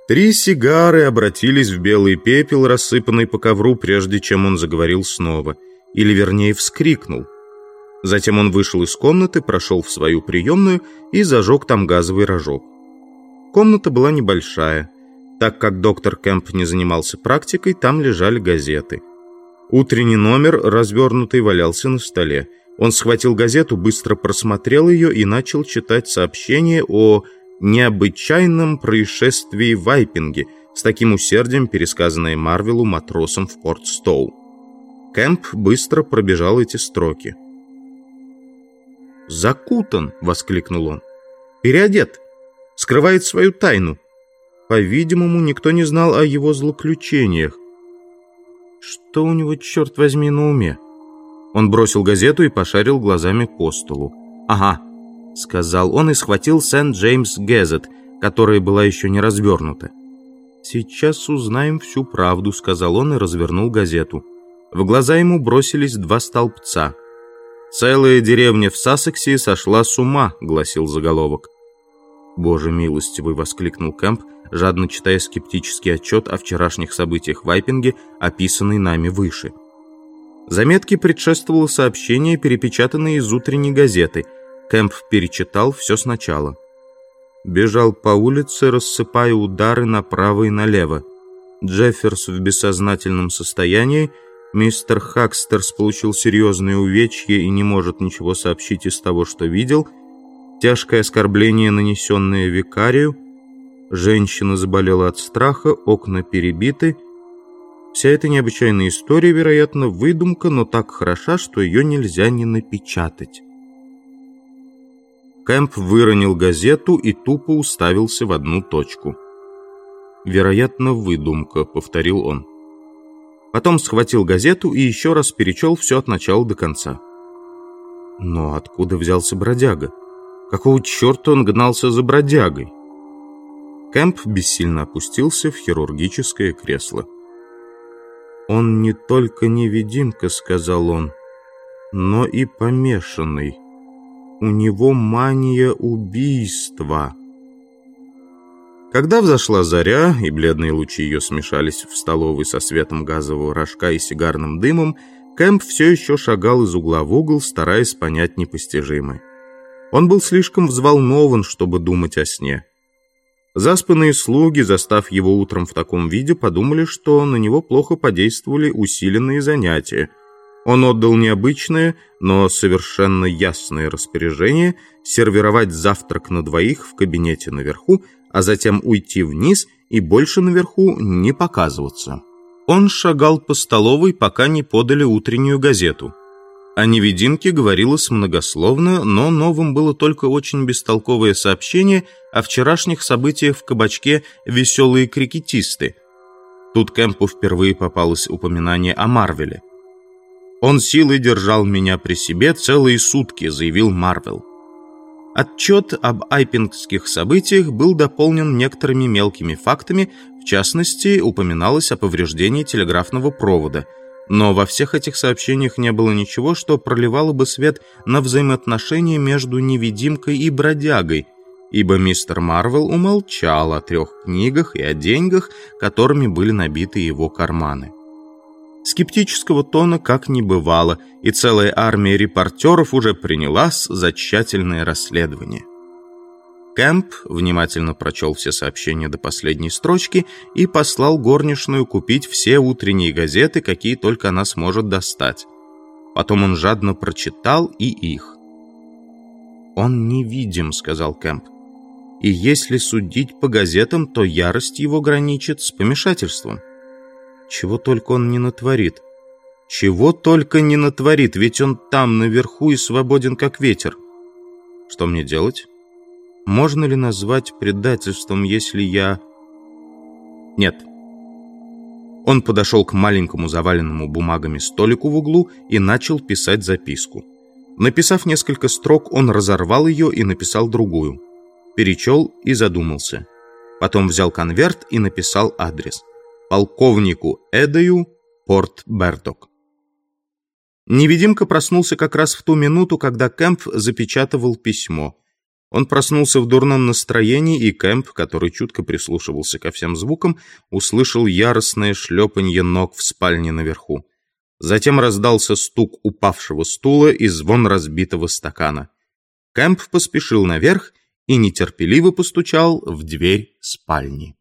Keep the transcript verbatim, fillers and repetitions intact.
Три сигары обратились в белый пепел, рассыпанный по ковру, прежде чем он заговорил снова. Или, вернее, вскрикнул. Затем он вышел из комнаты, прошел в свою приемную и зажег там газовый рожок. Комната была небольшая. Так как доктор Кэмп не занимался практикой, там лежали газеты. Утренний номер, развернутый, валялся на столе. Он схватил газету, быстро просмотрел ее и начал читать сообщение о необычайном происшествии в Вайпинге, с таким усердием пересказанное Марвелу матросом в Порт-Стоу. Кэмп быстро пробежал эти строки. «Закутан!» — воскликнул он. «Переодет! Скрывает свою тайну! По-видимому, никто не знал о его злоключениях. Что у него, черт возьми, на уме?» Он бросил газету и пошарил глазами по столу. «Ага», — сказал он и схватил Сент-Джеймс Гэзет, которая была еще не развернута. «Сейчас узнаем всю правду», — сказал он и развернул газету. В глаза ему бросились два столбца. «Целая деревня в Сассексе сошла с ума», — гласил заголовок. «Боже милостивый!» — воскликнул Кэмп, жадно читая скептический отчет о вчерашних событиях в Вайпинге, описанный нами выше. Заметке предшествовало сообщение, перепечатанное из утренней газеты. Кэмп перечитал все сначала. «Бежал по улице, рассыпая удары направо и налево. Джефферс в бессознательном состоянии. Мистер Хакстерс получил серьезные увечья и не может ничего сообщить из того, что видел. Тяжкое оскорбление, нанесенное викарию. Женщина заболела от страха, окна перебиты. Вся эта необычайная история, вероятно, выдумка, но так хороша, что ее нельзя не напечатать». Кэмп выронил газету и тупо уставился в одну точку. «Вероятно, выдумка», — повторил он. Потом схватил газету и еще раз перечел все от начала до конца. Но откуда взялся бродяга? Какого черта он гнался за бродягой? Кэмп бессильно опустился в хирургическое кресло. «Он не только невидимка», — сказал он, — «но и помешанный. У него мания убийства». Когда взошла заря, и бледные лучи ее смешались в столовой со светом газового рожка и сигарным дымом, Кэмп все еще шагал из угла в угол, стараясь понять непостижимое. Он был слишком взволнован, чтобы думать о сне. Заспанные слуги, застав его утром в таком виде, подумали, что на него плохо подействовали усиленные занятия. Он отдал необычное, но совершенно ясное распоряжение сервировать завтрак на двоих в кабинете наверху, а затем уйти вниз и больше наверху не показываться. Он шагал по столовой, пока не подали утреннюю газету. О невидимке говорилось многословно, но новым было только очень бестолковое сообщение о вчерашних событиях в кабачке «Веселые крикетисты». Тут Кэмпу впервые попалось упоминание о Марвеле. «Он силой держал меня при себе целые сутки», — заявил Марвел. Отчет об айпингских событиях был дополнен некоторыми мелкими фактами, в частности, упоминалось о повреждении телеграфного провода. Но во всех этих сообщениях не было ничего, что проливало бы свет на взаимоотношения между невидимкой и бродягой, ибо мистер Марвел умолчал о трех книгах и о деньгах, которыми были набиты его карманы. Скептического тона как не бывало, и целая армия репортеров уже принялась за тщательное расследование. Кэмп внимательно прочел все сообщения до последней строчки и послал горничную купить все утренние газеты, какие только она сможет достать. Потом он жадно прочитал и их. «Он невидим», — сказал Кэмп. «И если судить по газетам, то ярость его граничит с помешательством. Чего только он не натворит. Чего только не натворит, ведь он там, наверху, и свободен, как ветер. Что мне делать? Можно ли назвать предательством, если я... Нет». Он подошел к маленькому заваленному бумагами столику в углу и начал писать записку. Написав несколько строк, он разорвал ее и написал другую. Перечел и задумался. Потом взял конверт и написал адрес. Полковнику Эдаю, Порт Бердок. Невидимка проснулся как раз в ту минуту, когда Кэмп запечатывал письмо. Он проснулся в дурном настроении, и Кэмп, который чутко прислушивался ко всем звукам, услышал яростное шлепанье ног в спальне наверху. Затем раздался стук упавшего стула и звон разбитого стакана. Кэмп поспешил наверх и нетерпеливо постучал в дверь спальни.